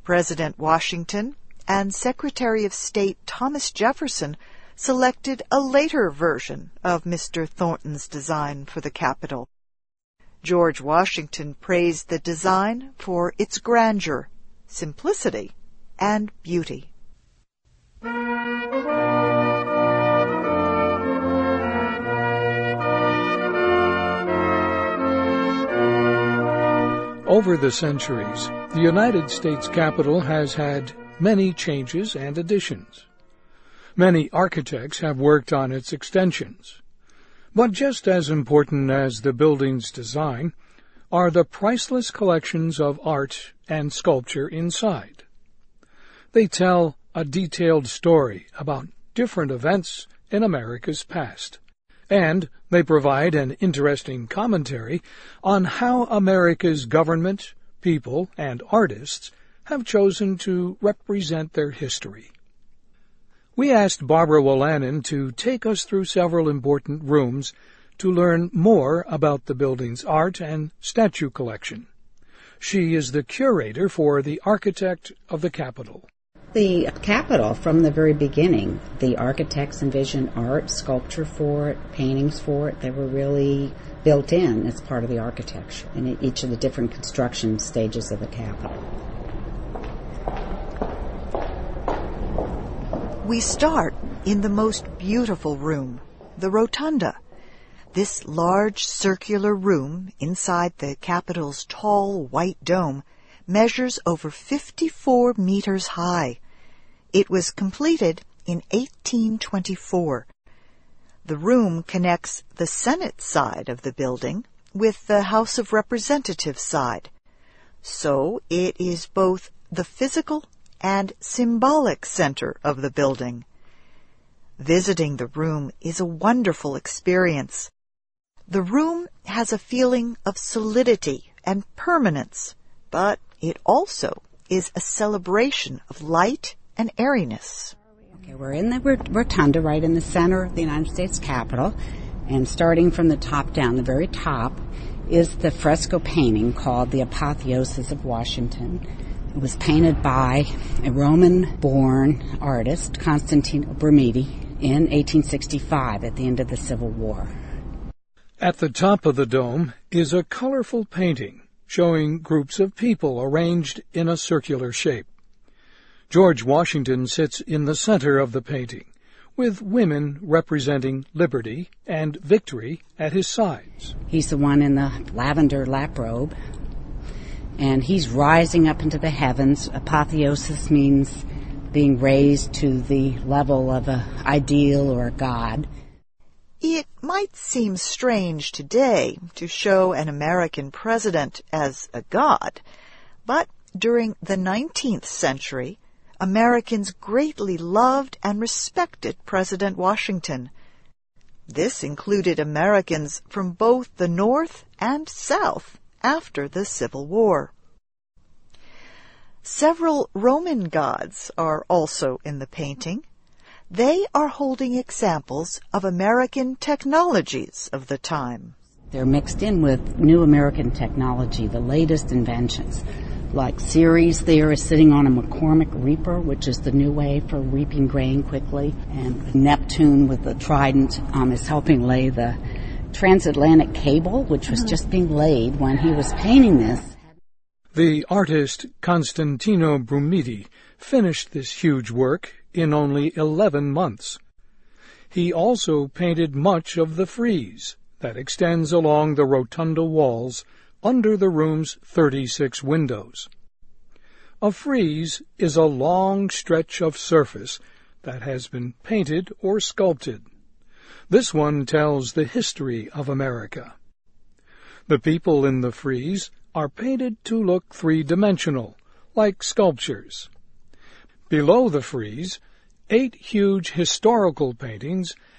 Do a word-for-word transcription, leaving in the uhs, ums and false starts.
President Washington and Secretary of State Thomas Jefferson selected a later version of Mister Thornton's design for the Capitol. George Washington praised the design for its grandeur, simplicity, and beauty. Over the centuries, the United States Capitol has had many changes and additions. Many architects have worked on its extensions. But just as important as the building's design are the priceless collections of art and sculpture inside. They tell a detailed story about different events in America's past, and they provide an interesting commentary on how America's government, people, and artists have chosen to represent their history. We asked Barbara Wolanin to take us through several important rooms to learn more about the building's art and statue collection. She is the curator for the Architect of the Capitol. The Capitol, from the very beginning, the architects envisioned art, sculpture for it, paintings for it. They were really built in as part of the architecture in each of the different construction stages of the Capitol. We start in the most beautiful room, the Rotunda. This large circular room inside the Capitol's tall white dome measures over fifty-four meters high. It was completed in eighteen twenty-four. The room connects the Senate side of the building with the House of Representatives side. So it is both the physical and symbolic center of the building. Visiting the room is a wonderful experience. The room has a feeling of solidity and permanence, but it also is a celebration of light and airiness. Okay, we're in the rotunda right in the center of the United States Capitol, and starting from the top down, the very top, is the fresco painting called The Apotheosis of Washington. It was painted by a Roman-born artist, Constantino Brumidi, in eighteen sixty-five at the end of the Civil War. At the top of the dome is a colorful painting showing groups of people arranged in a circular shape. George Washington sits in the center of the painting, with women representing liberty and victory at his sides. He's the one in the lavender lap robe, and he's rising up into the heavens. Apotheosis means being raised to the level of an ideal or a god. It might seem strange today to show an American president as a god, but during the nineteenth century, Americans greatly loved and respected President Washington. This included Americans from both the North and South after the Civil War. Several Roman gods are also in the painting. They are holding examples of American technologies of the time. They're mixed in with new American technology, the latest inventions. Like Ceres there is sitting on a McCormick reaper, which is the new way for reaping grain quickly. And Neptune with the trident um, is helping lay the transatlantic cable, which was just being laid when he was painting this. The artist Constantino Brumidi finished this huge work in only eleven months. He also painted much of the frieze that extends along the rotunda walls under the room's thirty-six windows. A frieze is a long stretch of surface that has been painted or sculpted. This one tells the history of America. The people in the frieze are painted to look three-dimensional, like sculptures. Below the frieze, eight huge historical paintings